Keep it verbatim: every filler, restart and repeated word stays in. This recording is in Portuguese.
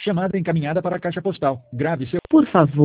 Chamada encaminhada para a caixa postal. Grave seu... Por favor.